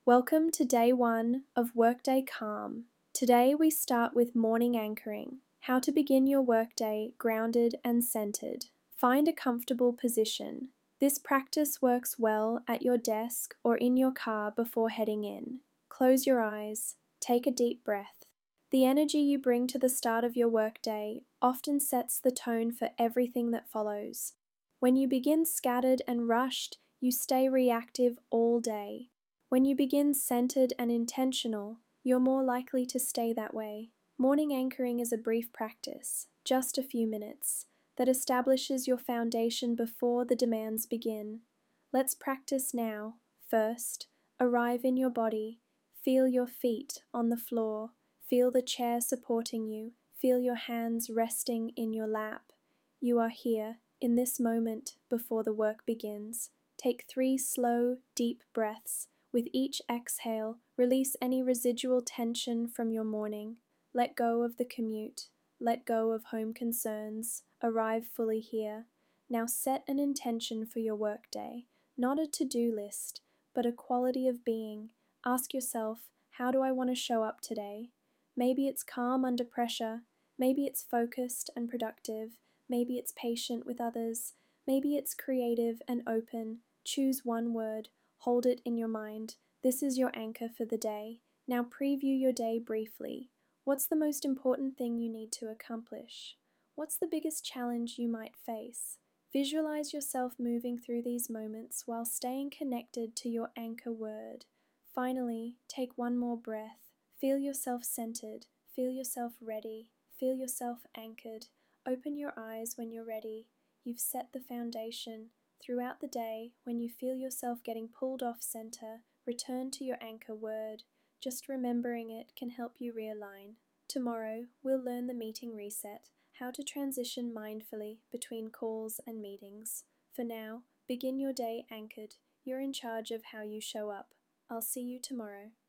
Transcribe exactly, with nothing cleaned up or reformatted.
Welcome to day one of Workday Calm. Today we start with morning anchoring, how to begin your workday grounded and centered. Find a comfortable position. This practice works well at your desk or in your car before heading in. Close your eyes. Take a deep breath. The energy you bring to the start of your workday often sets the tone for everything that follows. When you begin scattered and rushed, you stay reactive all day. When you begin centered and intentional, you're more likely to stay that way. Morning anchoring is a brief practice, just a few minutes, that establishes your foundation before the demands begin. Let's practice now. First, arrive in your body. Feel your feet on the floor. Feel the chair supporting you. Feel your hands resting in your lap. You are here, in this moment, before the work begins. Take three slow, deep breaths. With each exhale, release any residual tension from your morning. Let go of the commute. Let go of home concerns. Arrive fully here. Now set an intention for your workday, not a to-do list, but a quality of being. Ask yourself, how do I want to show up today? Maybe it's calm under pressure. Maybe it's focused and productive. Maybe it's patient with others. Maybe it's creative and open. Choose one word. Hold it in your mind. This is your anchor for the day. Now preview your day briefly. What's the most important thing you need to accomplish? What's the biggest challenge you might face? Visualize yourself moving through these moments while staying connected to your anchor word. Finally, take one more breath. Feel yourself centered. Feel yourself ready. Feel yourself anchored. Open your eyes when you're ready. You've set the foundation. Throughout the day, when you feel yourself getting pulled off center, return to your anchor word. Just remembering it can help you realign. Tomorrow, we'll learn the meeting reset, how to transition mindfully between calls and meetings. For now, begin your day anchored. You're in charge of how you show up. I'll see you tomorrow.